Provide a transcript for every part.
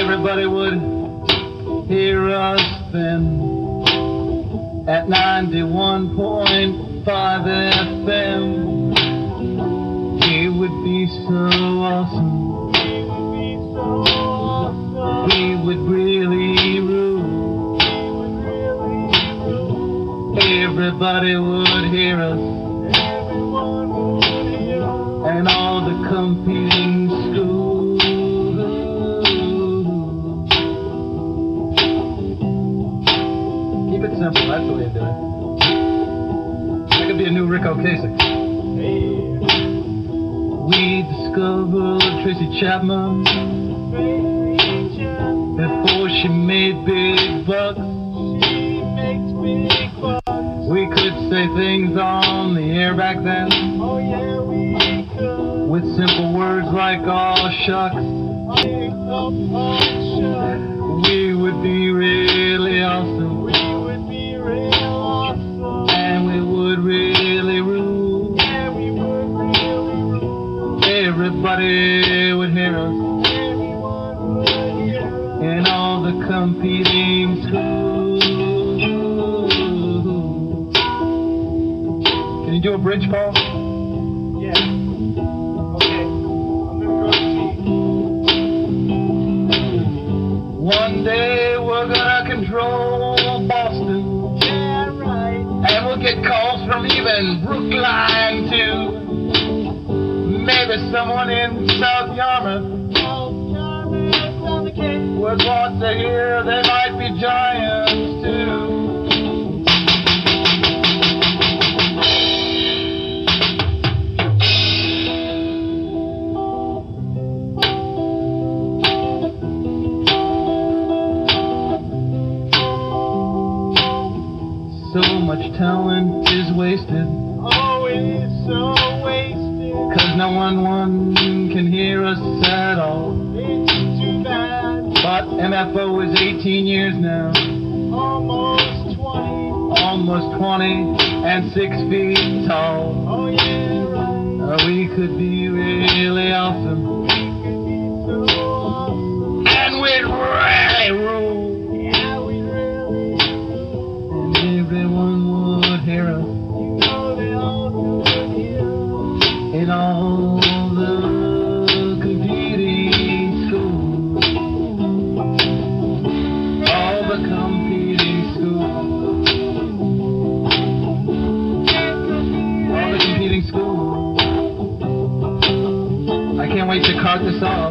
everybody would hear us then at 91.5 FM. It would be so awesome. We would really rule. Everybody would hear us. And all the competing schools. Keep it simple, that's the way to do it. That could be a new Rick Ocasek. We discovered Tracy Chapman before she made big bucks. We could say things on the air back then. Oh yeah, we could. With simple words like "aw shucks." We would be really awesome. We would be real awesome. And we would really rule. Yeah, we would really rule. Everybody would hear us. Everyone would hear us. In all the competing schools. Can you do a bridge, Paul? Yeah. Okay. I'm gonna go see. One day we're gonna control Boston. Yeah, right. And we'll get calls from even Brookline too. Maybe someone in South Yarmouth would want to hear they might be giants too. So much talent is wasted. Oh, it's so wasted. 'Cause no one can hear us at all. It's too bad. But MFO is 18 years now. Almost 20. Almost 20 and 6 feet tall. Oh, yeah, right. We could be really awesome. We could be so awesome. And we'd really rule. Yeah, we really do. And everyone would hear us. You know they all would hear us. In all the competing schools. All the competing schools. All the competing schools. I can't wait to cart this off.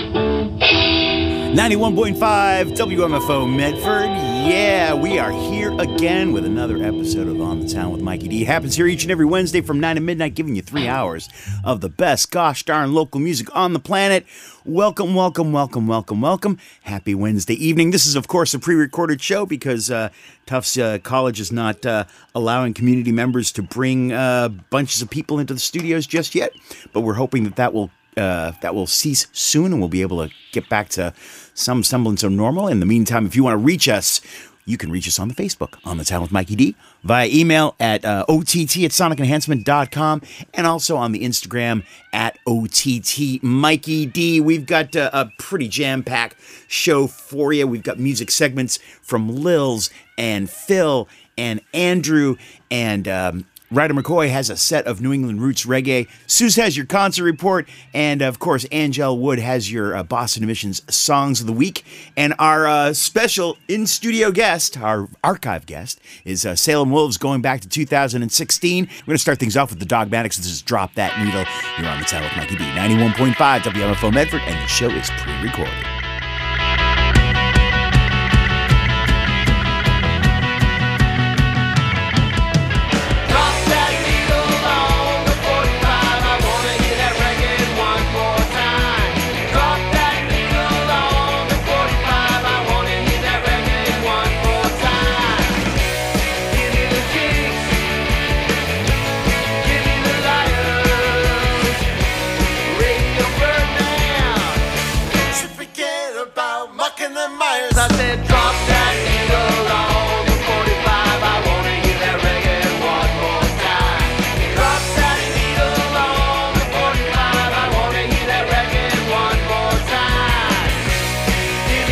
91.5 WMFO Medford. Yeah, we are here again with another episode of On the Town with Mikey D. It happens here each and every Wednesday from 9 to midnight, giving you 3 hours of the best gosh darn local music on the planet. Welcome, welcome, welcome, welcome, welcome. Happy Wednesday evening. This is, of course, a pre-recorded show because Tufts College is not allowing community members to bring bunches of people into the studios just yet, but we're hoping that will cease soon and we'll be able to get back to some semblance of normal. In the meantime, if you want to reach us, you can reach us on the Facebook, On the Town with Mikey D, via email at ott@sonicenhancement.com, and also on the Instagram at OTT Mikey D. We've got a pretty jam-packed show for you. We've got music segments from Lils and Phil and Andrew, and Ryder McCoy has a set of New England roots reggae. Suze has your concert report. And, of course, Angel Wood has your Boston Emissions Songs of the Week. And our special in-studio guest, our archive guest, is Salem Wolves going back to 2016. We're going to start things off with the Dogmatics. This is Drop That Needle. You're on the Town with Mikey D. 91.5 WMFO Medford, and the show is pre-recorded. I said, drop that needle on the 45. I wanna hear that reggae one more time. Drop that needle on the 45. I wanna hear that reggae one more time. Give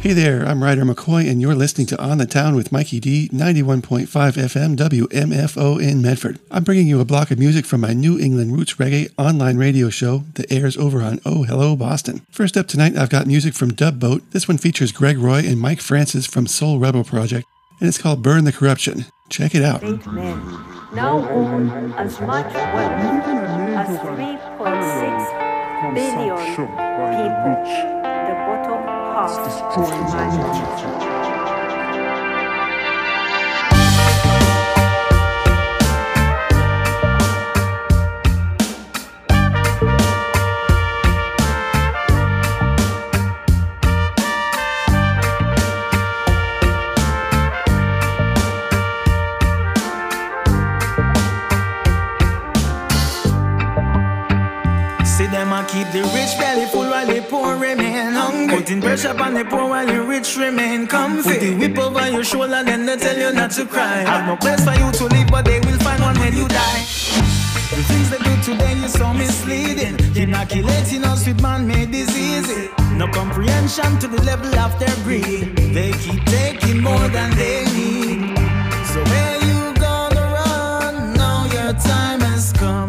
Hey there, I'm Ryder McCoy, and you're listening to On the Town with Mikey D, 91.5 FM WMFO in Medford. I'm bringing you a block of music from my New England Roots Reggae online radio show that airs over on Oh Hello Boston. First up tonight, I've got music from Dub Boat. This one features Greg Roy and Mike Francis from Soul Rebel Project, and it's called Burn the Corruption. Check it out. Great men now own as much wealth as 3.6 billion people, the bottom half of humanity. Keep the rich belly full while the poor remain hungry. Putting pressure upon the poor while the rich remain comfy. Put the whip over your shoulder, then they tell you not to cry. Have no place for you to live, but they will find one when you die. The things they do today is so misleading, inoculating us with man-made diseases. No comprehension to the level of their greed. They keep taking more than they need. So where you gonna run? Now your time has come.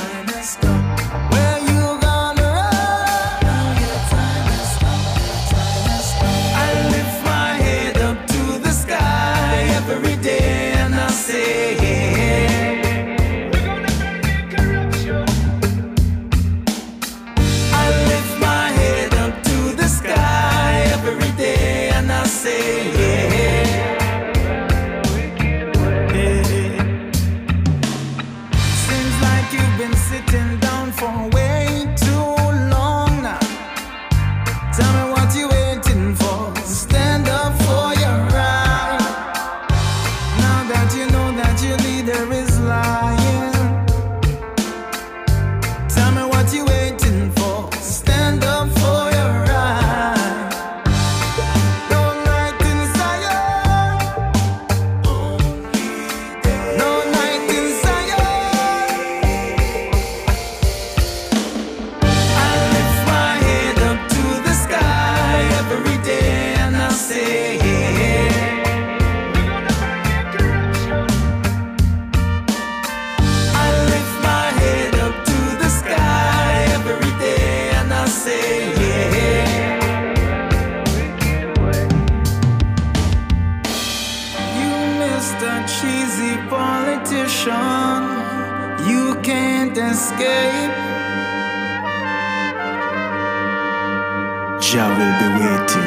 Jah will be waiting.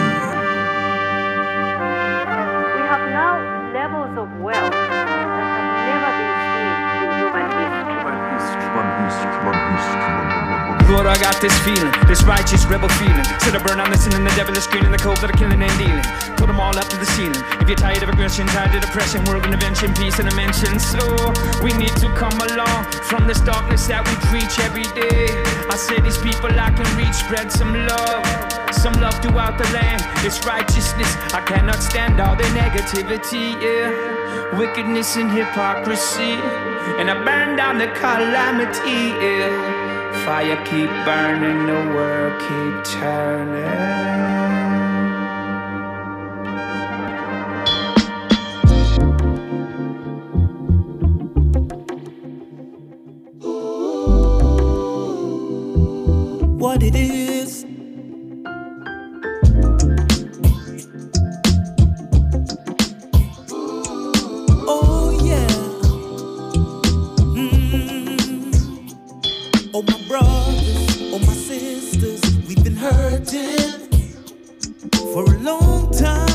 We have now levels of wealth that have never been seen in human history. Lord, I got this feeling, this righteous rebel feeling. Sit up, burn on the sin and the devil is screening the cold that are killing and dealing. Put them all up to the ceiling. If you're tired of aggression, tired of depression, world intervention, peace and dimension. So we need to come along from this darkness that we preach every day. I say these people I can reach, spread some love throughout the land. It's righteousness, I cannot stand all the negativity, yeah. Wickedness and hypocrisy, and I burn down the calamity, yeah. Fire keep burning, the world keep turning. What it is. Oh yeah. Oh my brothers, oh my sisters, we've been hurting for a long time.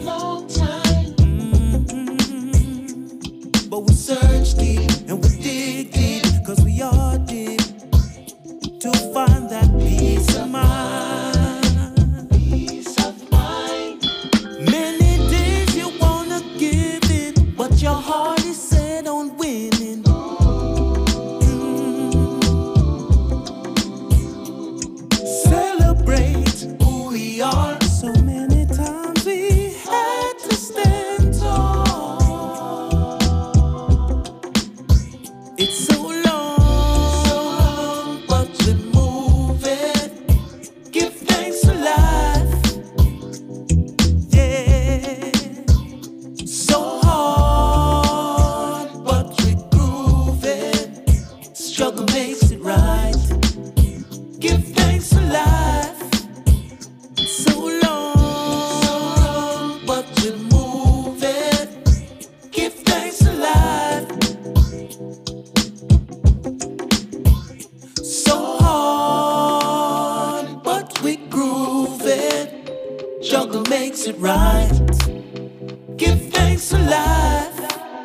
But we search deep and we dig deep, 'cause we all did, to find that peace of mind. Peace of mind. Many days you wanna give in, but your heart is set on winning. Celebrate who we are. So many times we had to stand tall. Jungle makes it right. Give thanks to life.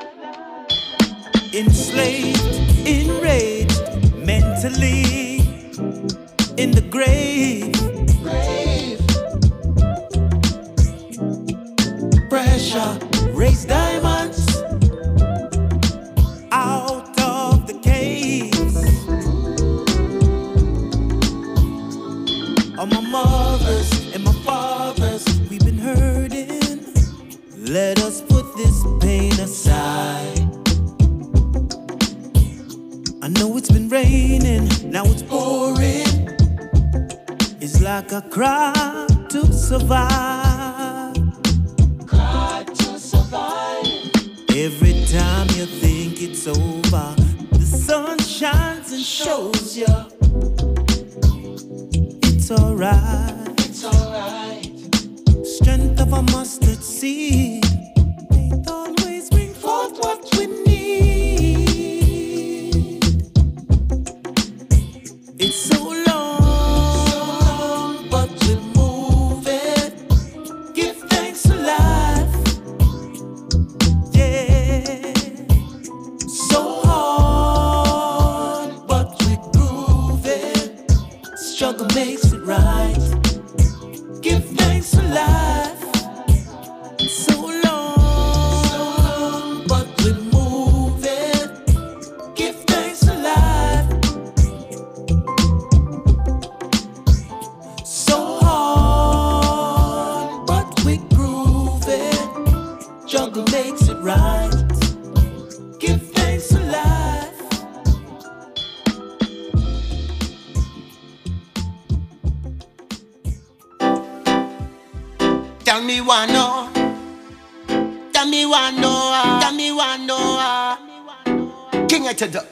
Enslaved, enraged, mentally in the grave. Pressure, raise diamonds out of the caves. All my mothers and my fathers, we've been hurting. Let us put this pain aside. I know it's been raining, now it's pouring. It's like a cry to survive. Cry to survive. Every time you think it's over, the sun shines and shows you it's alright. It's alright. Strength of a mustard seed, faith always bring forth what we need. It's so long, but we'll move it. Give thanks to life. Yeah. So hard, but we groove it. Struggle makes it right. Give thanks to life. So long, but we move it. Give thanks to life. So hard, but we groove it. Jungle makes it right. Give thanks to life. Tell me one no. Tell me one no. Tell me one no. King of the.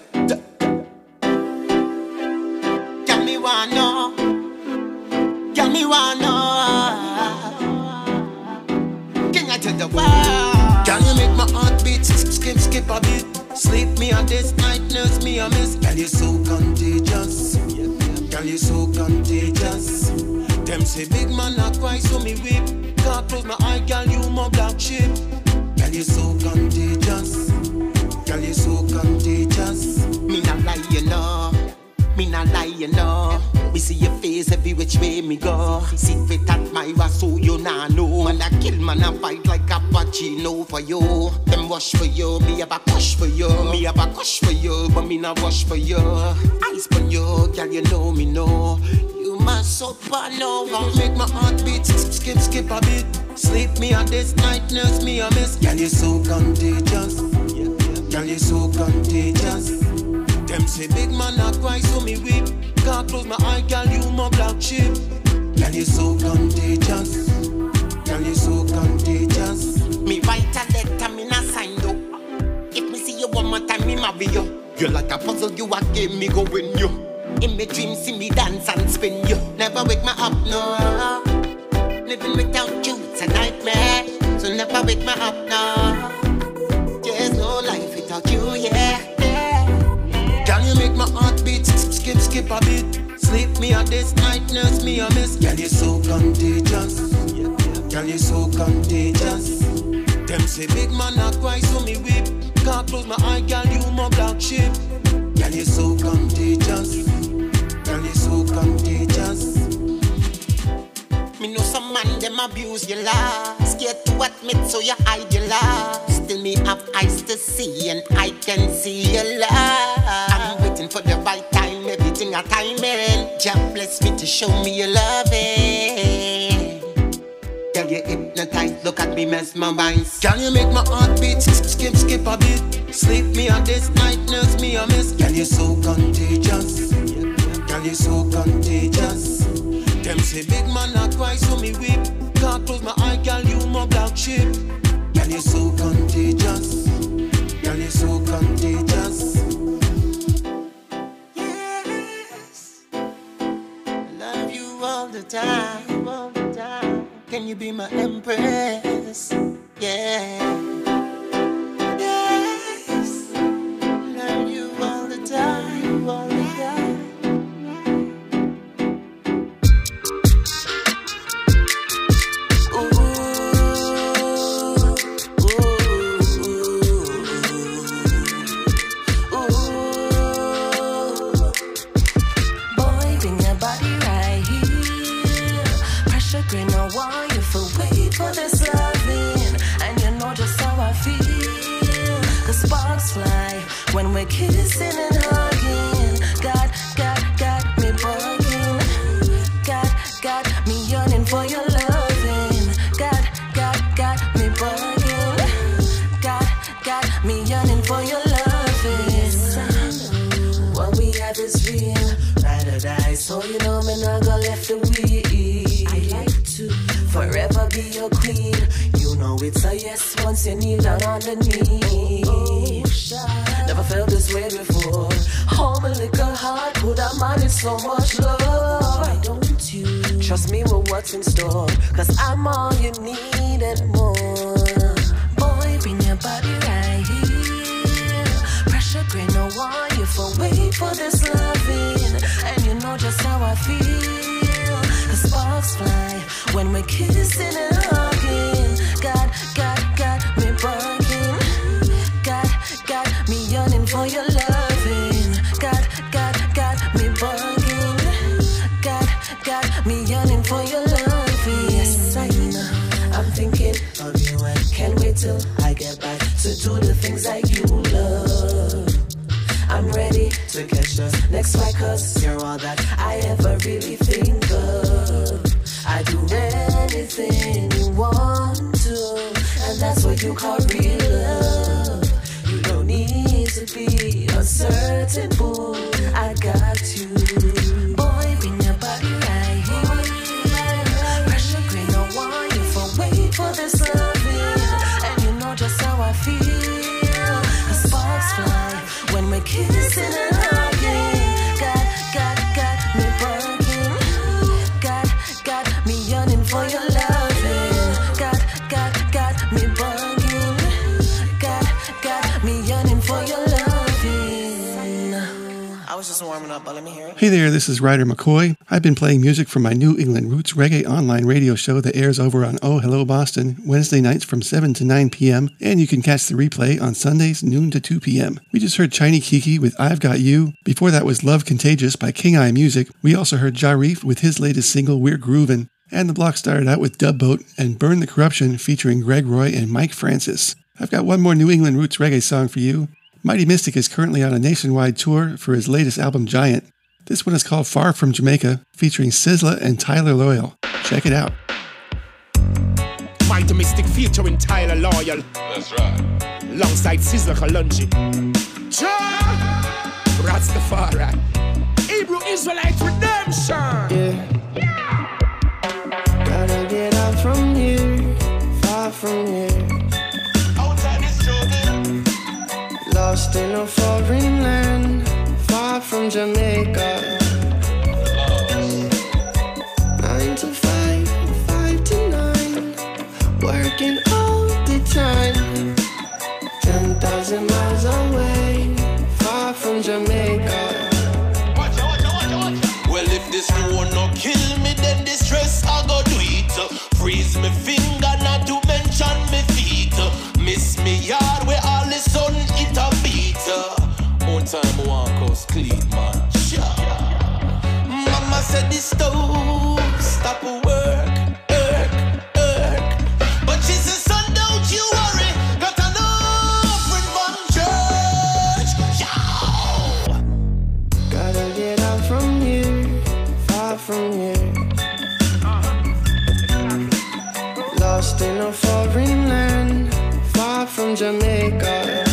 Tell me one no. Tell me one no. King of the world. Can you make my heart beat? Skip a beat. Sleep me on this night, nurse me a miss. Girl, you so contagious. Girl, you so contagious. Them say big man not cry, so me weep. Can't close my eye, girl, you my black sheep. Girl, you so contagious. Girl, you so contagious. Me not lie, you know. Me not lie, you know. Me see your face every which way me go. Secret admirer, so you nah know. Man, I kill, man, I fight like a Pacino for you. Them wash for you, me have a push for you. Me have a kush for you, but me not wash for you. Eyes for you, girl, you know me know. You my supernova. Make my heart beat, skip a bit. Sleep me on this night, nurse me a miss. Girl, you so contagious. Girl, you so contagious. Them say big man not cry, so me weep. Can't close my eye, girl, you my black sheep. Girl, you so contagious. Girl, you so contagious. Me write a letter, me not sign up. If me see you one more time, me marry you. You like a puzzle, you a game, me go win you. In my dreams, see me dance and spin you. Never wake me up, no. Living without you, it's a nightmare. So never wake me up, no. There's no life without you, yeah. Can you make my heart beat? Skip a bit. Sleep me on this night, nurse me a miss. Girl, you so contagious. Girl, you so contagious. Them say big man not cry, so me weep. Can't close my eye, girl, you my black sheep. Girl, you so contagious. Girl, you so contagious. Me know some man them abuse your love. Scared to admit, so you hide your love. Still me have eyes to see, and I can see your love. I'm waiting for the right time, everything a timing. Just bless me to show me your loving. Girl, you hypnotize, look at me mesmerize. Can you make my heart beat? Skip a bit. Sleep me on this night, nurse me a miss. Girl, you so contagious. Girl, you so contagious. Them say big man not cry, so me weep. Can't close my eye, girl, you my black sheep. Girl, you so contagious. Girl, you so contagious. Yes, I love you all the time, all the time. Can you be my empress? Yeah. Yes, love you all the time, all the time. green, I want you for wait for this loving. And you know just how I feel. The sparks fly when we're kissing and hugging. Got me bugging. Got me yearning for your loving. Got me bugging. Got me yearning for your loving. What we have is real, ride or die. So you know me not gonna left the wheel. I like to forever be your queen. You know it's a yes once you kneel down on the knee. Never felt this way before. Oh, my little heart could have managed so much love. Why don't you trust me with what's in store? Cause I'm all you need and more. Boy, bring your body right here. Pressure grain, no want you for wait for this loving. And you know just how I feel. The sparks fly when we're kissing and hugging. Got me bugging. Got me yearning for your loving. Got me bugging. Got me yearning for your loving. Yes, I know. I'm thinking of you and can't wait till I get back to do the things that you love. I'm ready to catch the next flight, cause you're all that I ever really think of. I do anything you want to, and that's what you call real love. You don't need to be uncertain, boo. I got you. Boy, bring your body right here. Pressure green, I want you for wait for this loving. And you know just how I feel. The sparks fly when we're kissing and hugging. Got me bugging. Got me yearning for your loving. Got me bugging. Got me yearning for your loving. I was just warming up, but let me hear it. Hey there, this is Ryder McCoy. I've been playing music from my New England Roots Reggae online radio show that airs over on Oh Hello Boston, Wednesday nights from 7 to 9 p.m., and you can catch the replay on Sundays, noon to 2 p.m. We just heard Chiny Kiki with I've Got You. Before that was Love Contagious by King Eye Music. We also heard Jarreef with his latest single, We're Groovin'. And the block started out with Dub Boat and Burn the Corruption featuring Greg Roy and Mike Francis. I've got one more New England Roots Reggae song for you. Mighty Mystic is currently on a nationwide tour for his latest album, Giant. This one is called Far From Jamaica, featuring Sizzla and Tyler Loyal. Check it out. Mighty Mystic featuring Tyler Loyal. That's right. Alongside Sizzla Kalonji. Rastafari. Hebrew Israelite Redemption. Yeah. Gotta get out from here, far from here. Outside this struggle. Lost in a foreign land, far from Jamaica. 9 to 5, 5 to 9, working all the time. 10,000 miles away, far from Jamaica. Well, if this one no kill me, then the stress I go do it. Freeze me finger, not to mention me feet. Miss me yard where all the sun it a beat. One time I walk house clean, man. Mama said the stove stop work. But she said, son, don't you worry, got an offering from church. Gotta get out from here, far from here. Lost in a foreign land, far from Jamaica.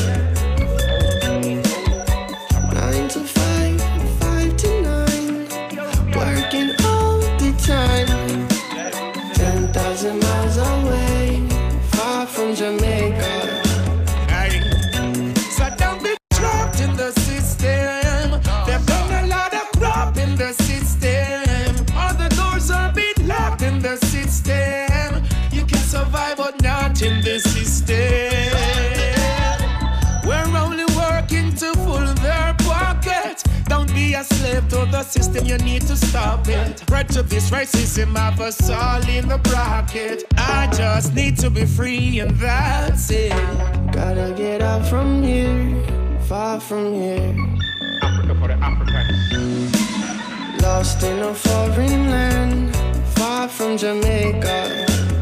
9 to 5, 5 to 9, working all the time. 10,000 miles away, far from Jamaica. Hey. So don't be trapped in the system. They've done a lot of crap in the system. All the doors are being locked in the system. You can survive but not in the system. We're only working to fill their pocket. Don't be a slave to the system, you need to stop it. Right to this racism, have us all in the bracket. I just need to be free and that's it. Gotta get out from here, far from here. Africa for the Africans. Lost in a foreign land, far far from Jamaica.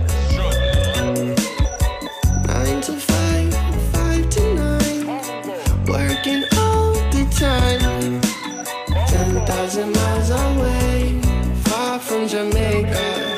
9 to 5, 5 to 9, working all the time. 10,000 miles away, far from Jamaica.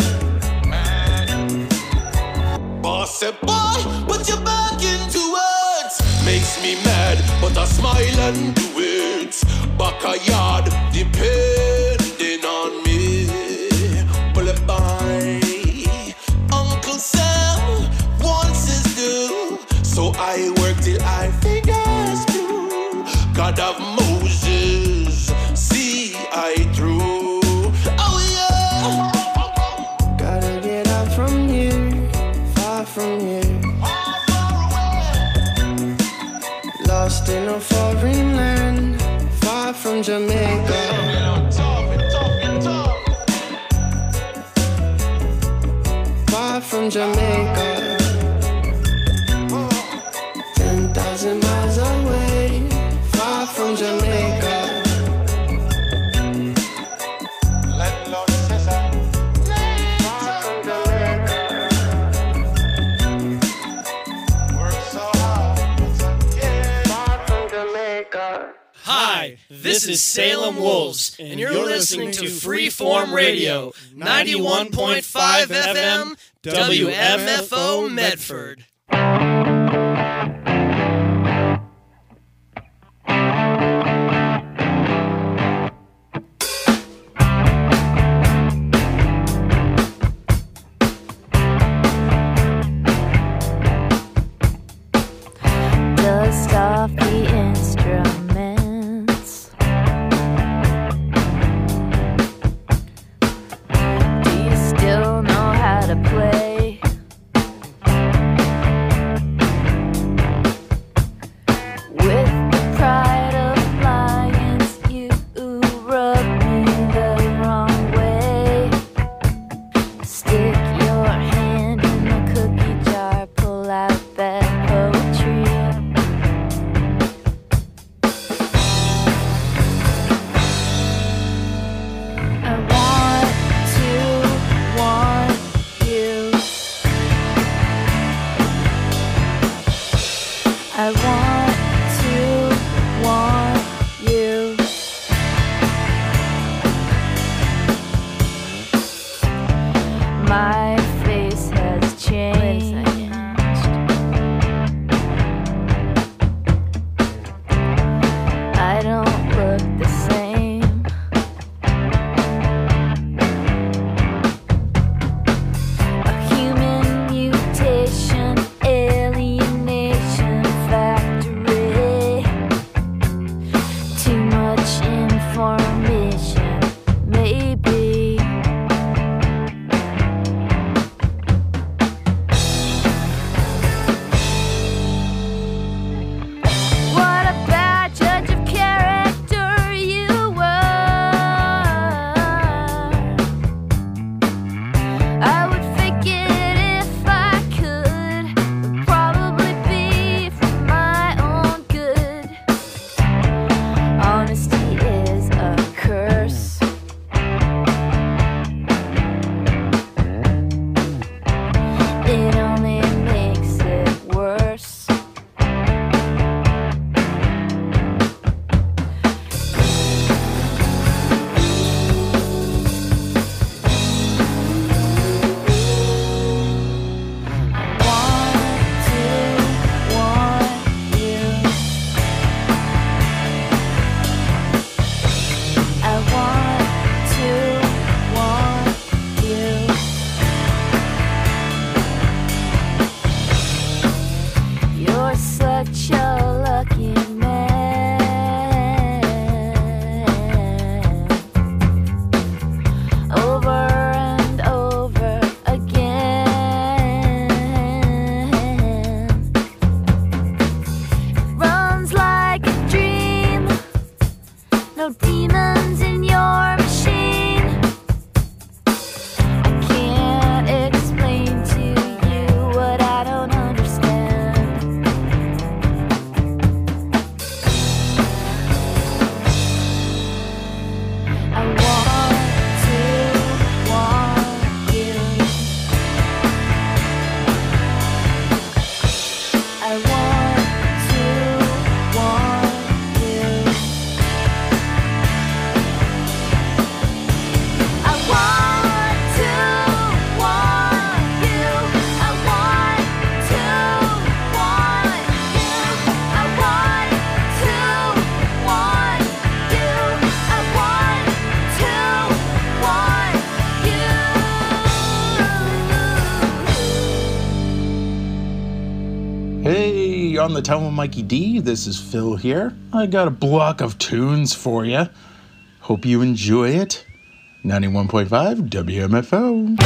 Boss said, boy, put your back into words. Makes me mad, but I smile and do it. Back a yard, depending on me. Pull it by. Uncle Sam wants his due, so I work till I fingers through. God of Moses, see I through. Oh yeah. Gotta get out from here, far from here. Lost in a foreign land, far from Jamaica. Far from Jamaica. 10,000 miles away, far from Jamaica. Hi, this is Salem Wolves, and you're listening to Freeform Radio, 91.5 FM, WMFO Medford. Dust off the instruments. Do you still know how to play? With the pride of lions, you rub me the wrong way. Stick your hand in the cookie jar, pull out that poetry. I want you. I want you. My On the Town with Mikey D. This is Phil here. I got a block of tunes for you. Hope you enjoy it. 91.5 WMFO.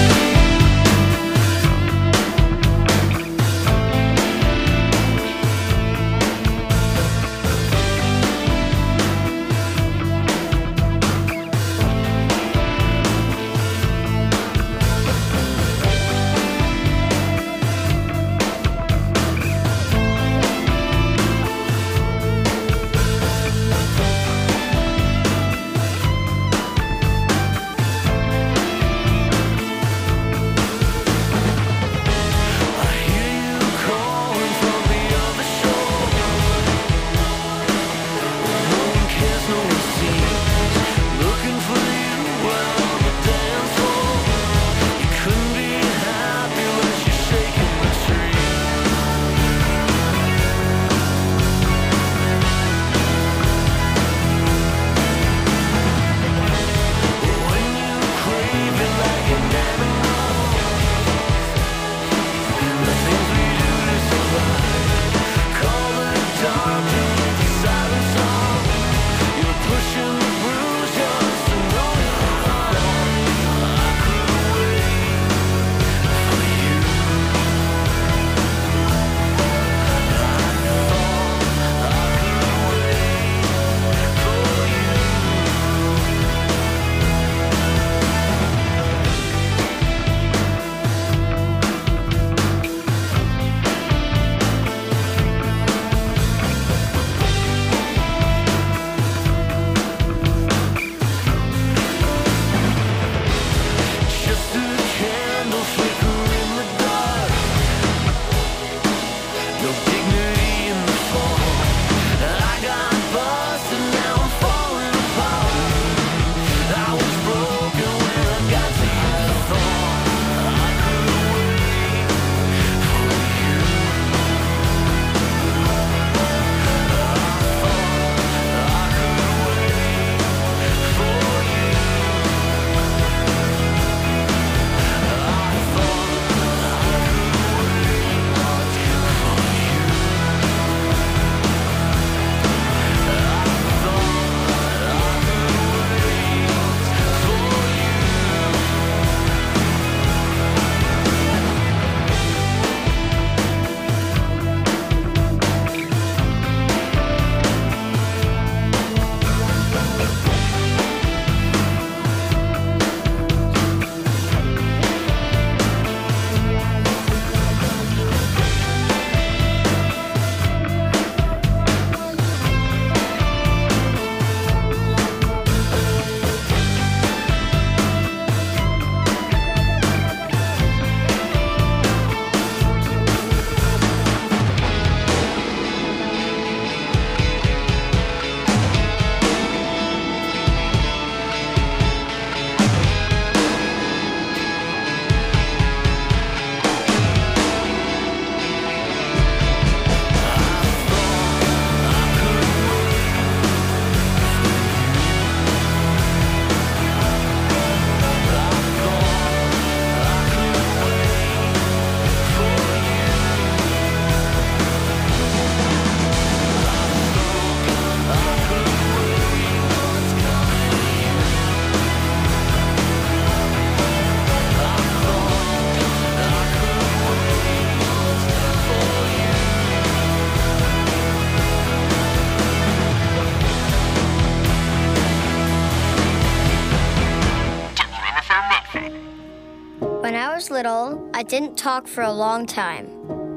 was little, I didn't talk for a long time.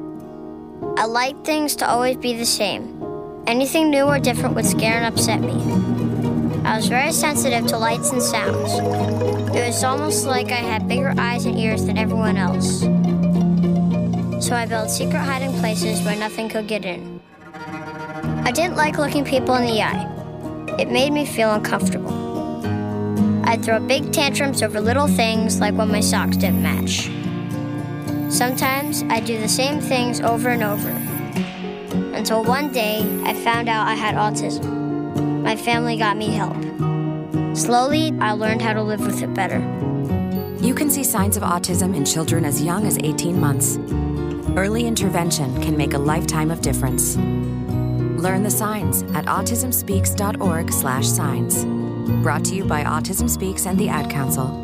I liked things to always be the same. Anything new or different would scare and upset me. I was very sensitive to lights and sounds. It was almost like I had bigger eyes and ears than everyone else. So I built secret hiding places where nothing could get in. I didn't like looking people in the eye. It made me feel uncomfortable. I'd throw big tantrums over little things like when my socks didn't match. Sometimes I'd do the same things over and over. Until one day, I found out I had autism. My family got me help. Slowly, I learned how to live with it better. You can see signs of autism in children as young as 18 months. Early intervention can make a lifetime of difference. Learn the signs at autismspeaks.org/signs. Brought to you by Autism Speaks and the Ad Council.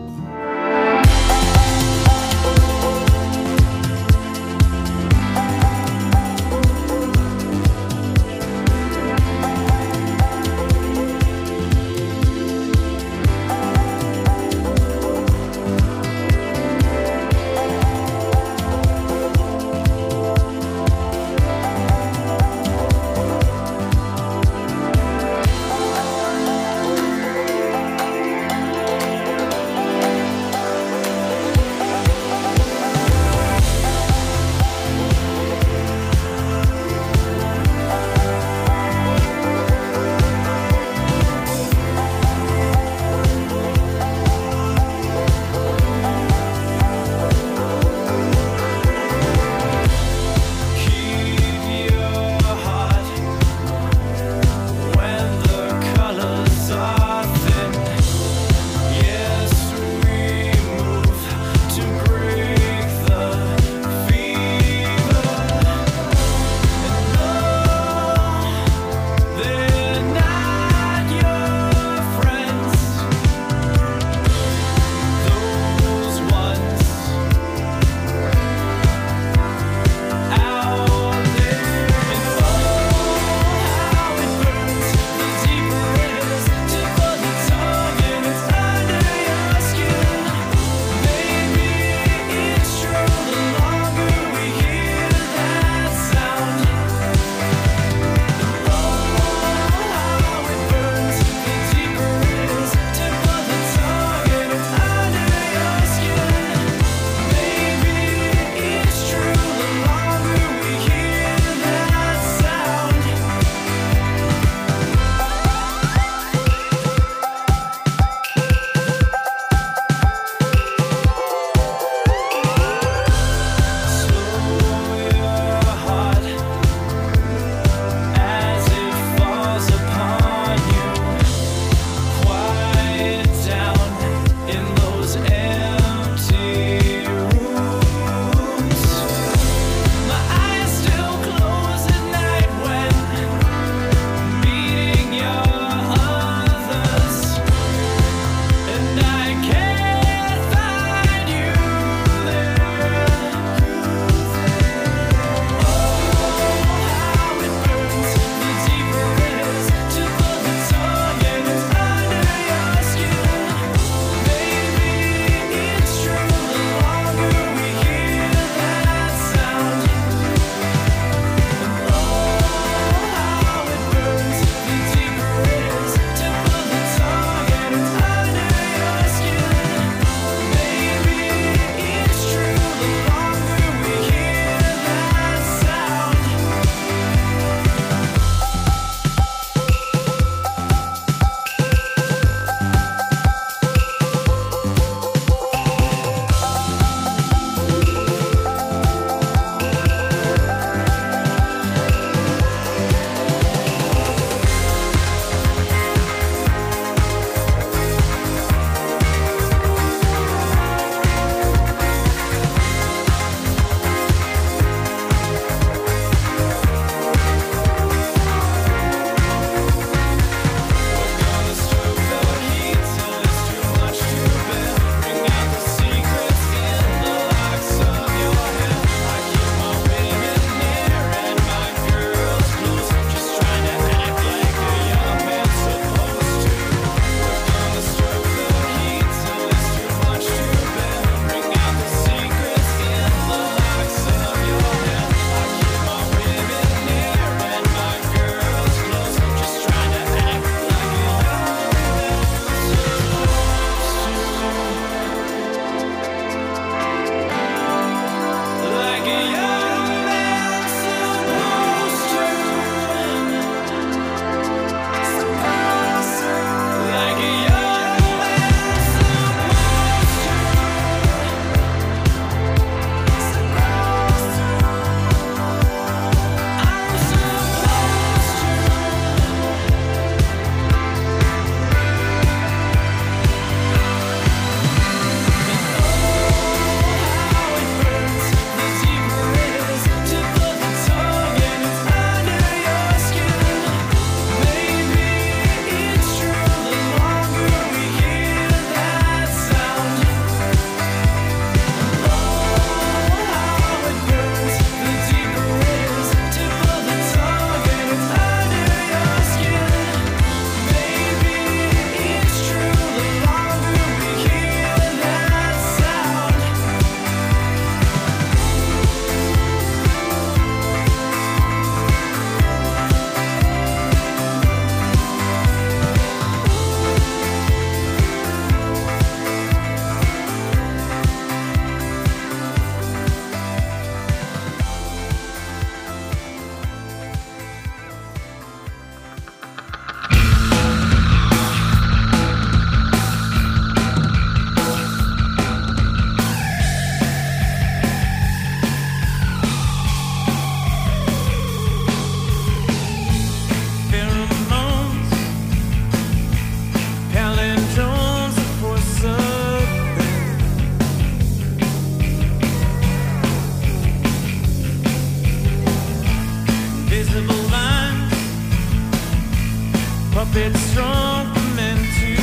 fits strong for men to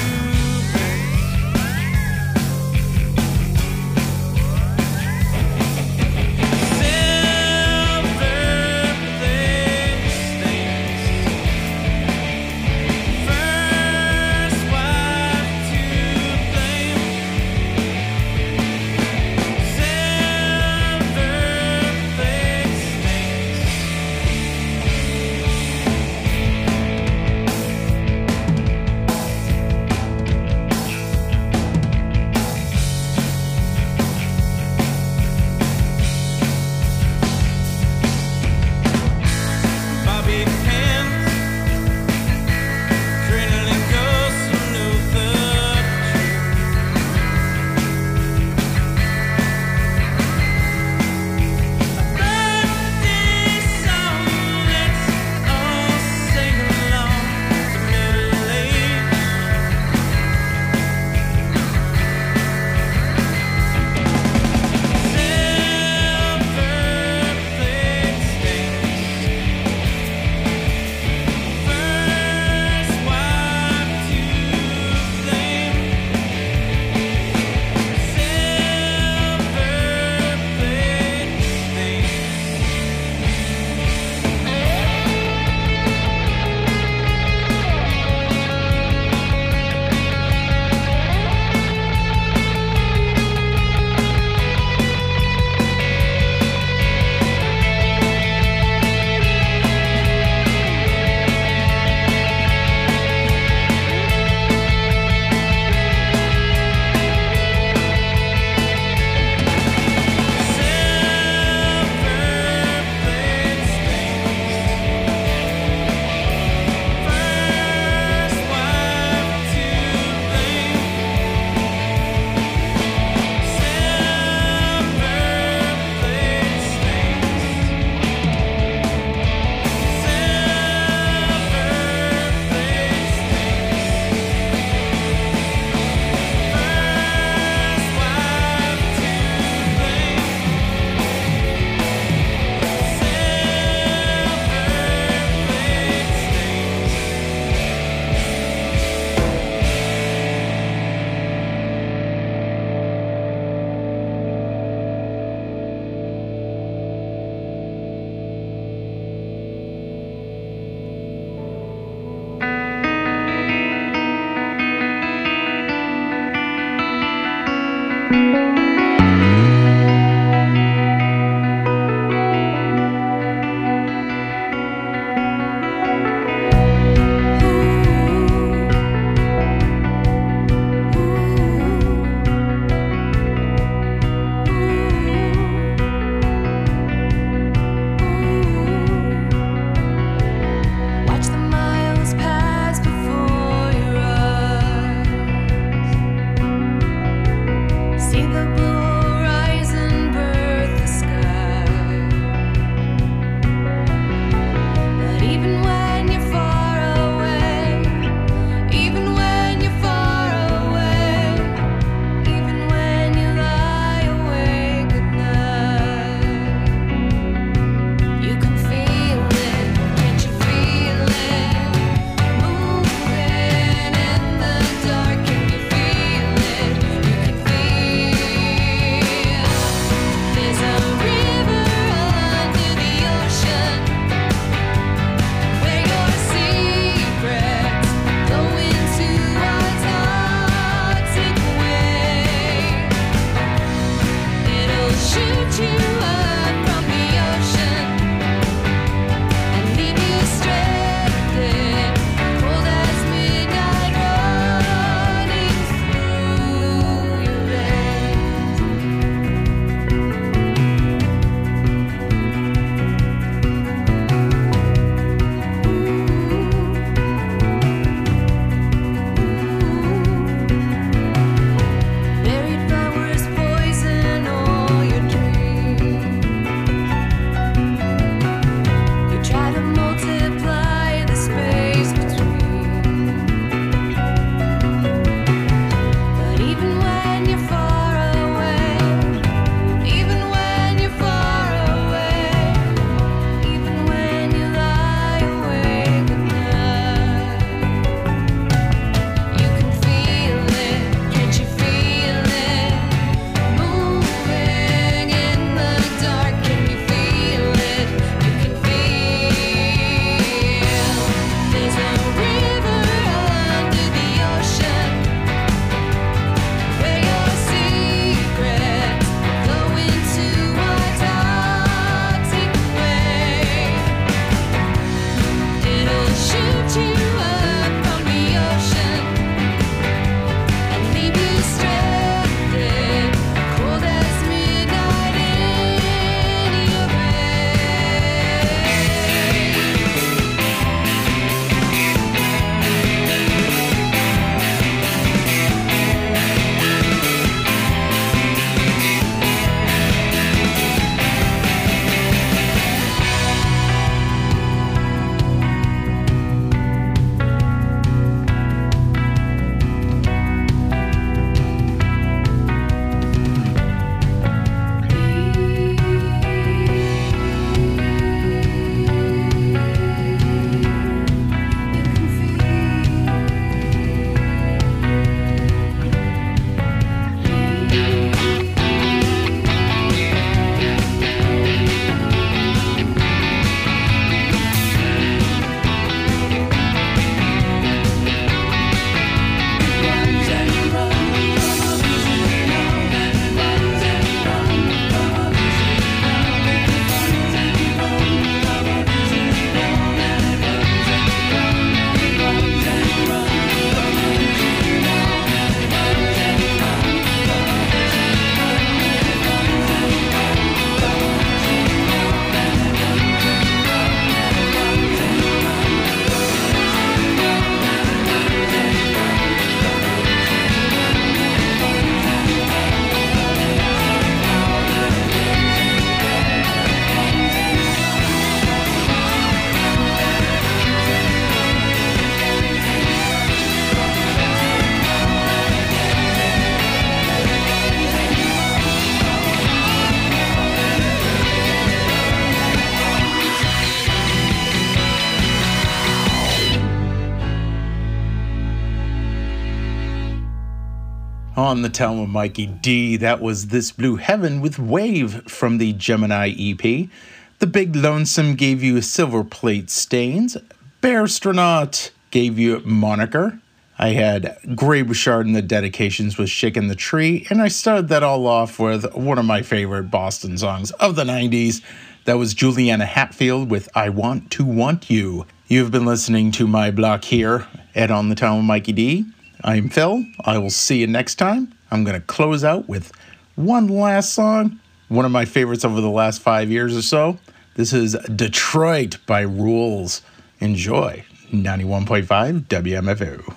On the Town with Mikey D. That was This Blue Heaven with Wave from the Gemini EP. The Big Lonesome gave you Silver Plate Stains. Bearstronaut gave you Moniker. I had Gray Bouchard and the Dedications with Shaking the Tree. And I started that all off with one of my favorite Boston songs of the 90s. That was Juliana Hatfield with I Want to Want You. You've been listening to my block here at On the Town with Mikey D. I'm Phil. I will see you next time. I'm going to close out with one last song, one of my favorites over the last 5 years or so. This is Detroit by Rules. Enjoy. 91.5 WMFO.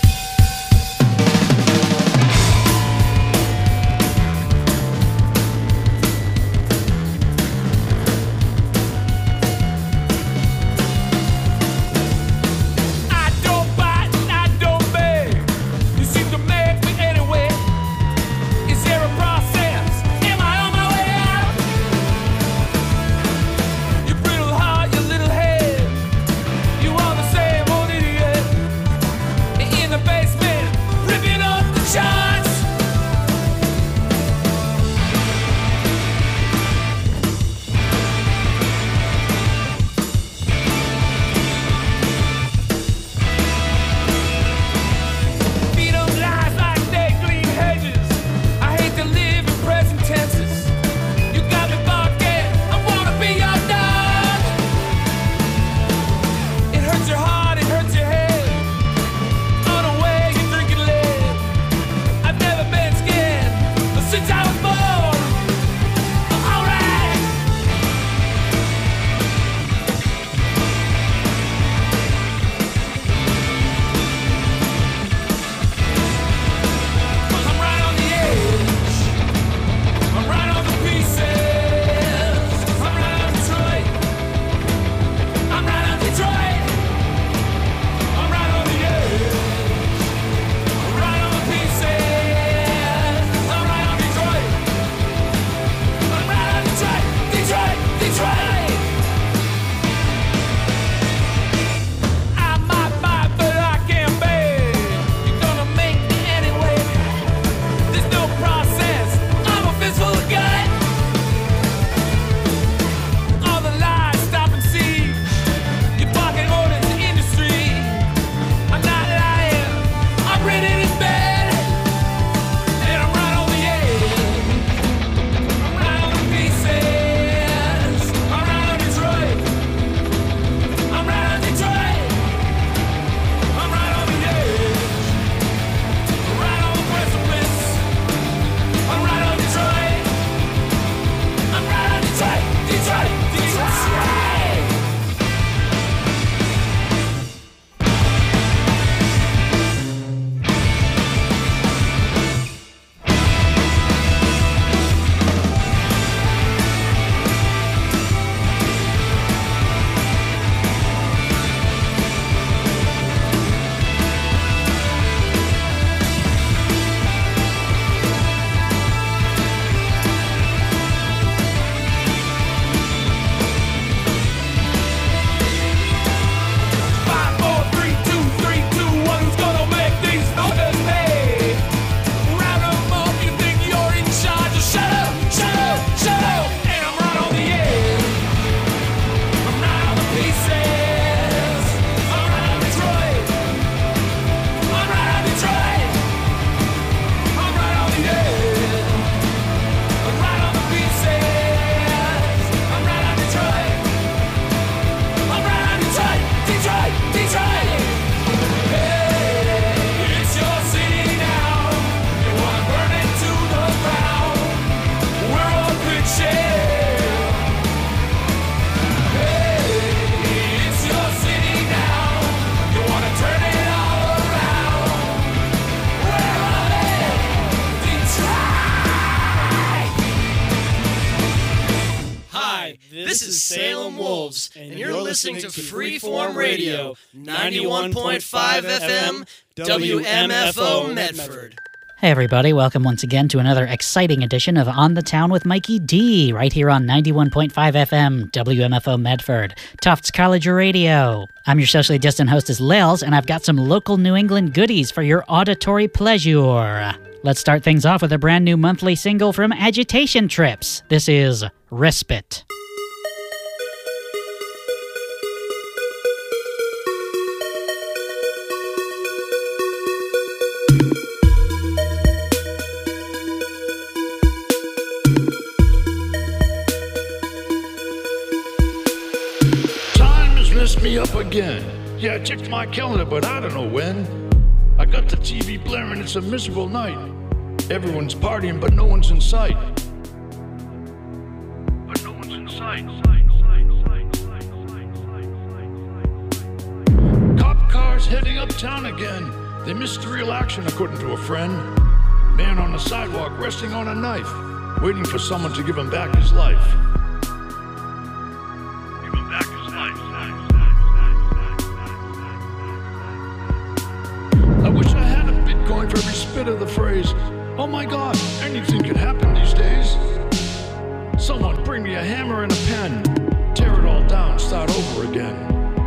This is Salem Wolves, and you're listening to Freeform Radio, 91.5 FM, WMFO Medford. Hey everybody, welcome once again to another exciting edition of On the Town with Mikey D, right here on 91.5 FM, WMFO Medford, Tufts College Radio. I'm your socially distant hostess, Lils, and I've got some local New England goodies for your auditory pleasure. Let's start things off with a brand new monthly single from Agitation Trips. This is Respite. Messed me up again. Yeah, I checked my calendar, but I don't know when. I got the TV blaring, it's a miserable night. Everyone's partying, but no one's in sight. But no one's in sight. Cop cars heading uptown again. They missed the real action, according to a friend. Man on the sidewalk resting on a knife, waiting for someone to give him back his life. Give him back his life. I wish I had a Bitcoin for every spit of the phrase. Oh my God, anything can happen these days. Someone bring me a hammer and a pen. Tear it all down, start over again.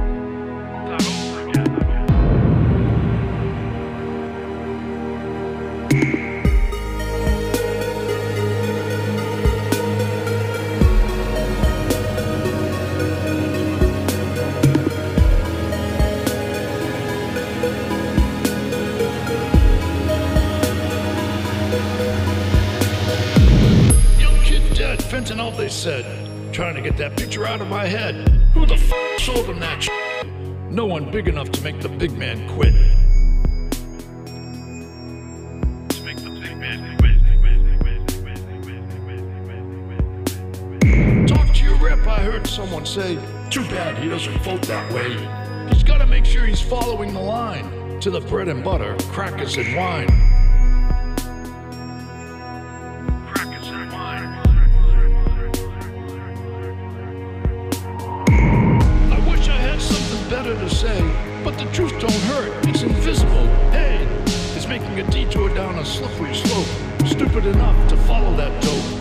Fentanyl, they said. Trying to get that picture out of my head. Who the f*** sold him that shit? No one big enough to make the big man quit. To make the big man quit. Talk to your rep, I heard someone say. Too bad he doesn't vote that way. He's gotta make sure he's following the line. To the bread and butter, crackers and wine. Better to say, but the truth don't hurt, it's invisible. Hey, it's making a detour down a slippery slope. Stupid enough to follow that dope.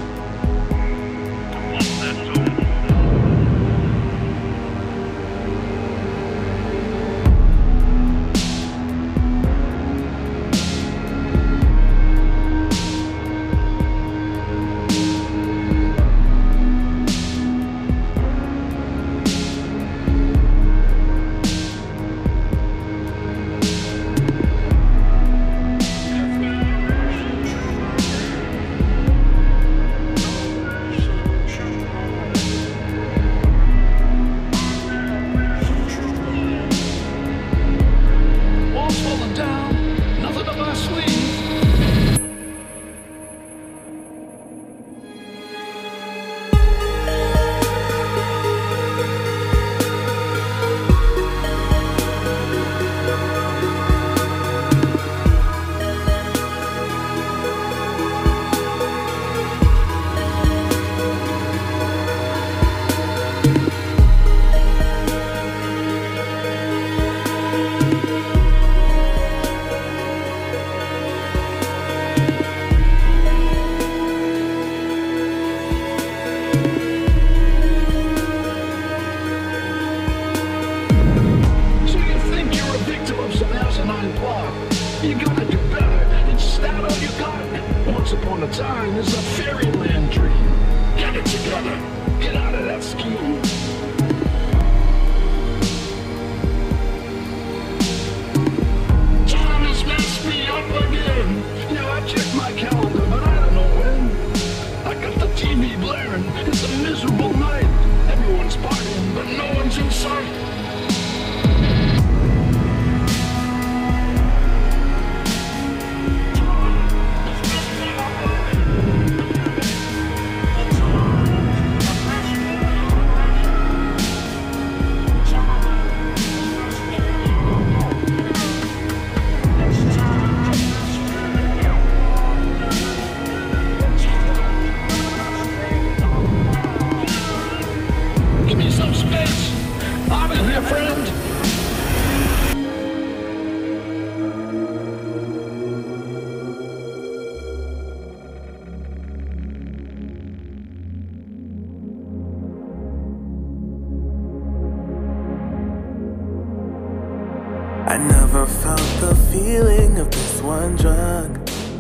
I never felt the feeling of this one drug.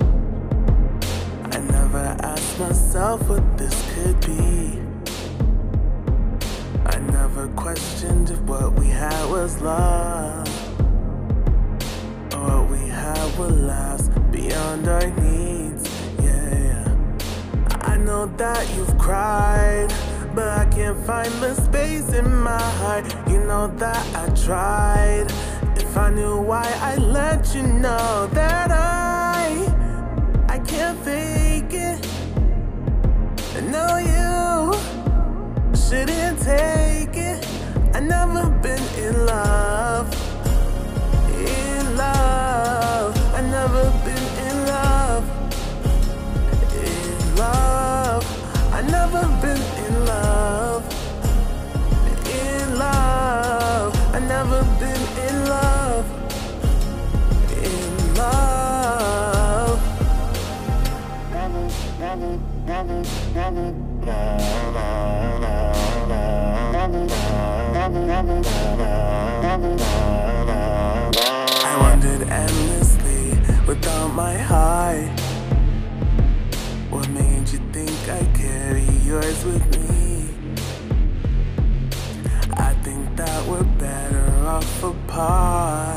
I never asked myself what this could be. I never questioned if what we had was love, or what we had would last beyond our needs. Yeah, I know that you've cried, but I can't find the space in my heart. You know that I tried. If I knew why, I'd let you know that I can't fake it. No, you shouldn't take it. I never been in love. In love. I never been in love. In love. I never been in love. In love. I never been in love. In love. I wondered endlessly without my heart, what made you think I'd carry yours with me? I think that we're better off apart.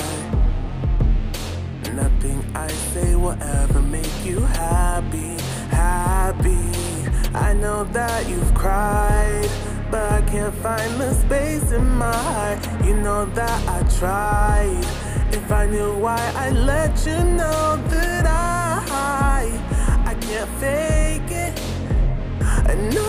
Nothing I say will ever make you happy, happy. I know that you've cried, but I can't find the space in my heart. You know that I tried. If I knew why, I'd let you know that I can't fake it. No,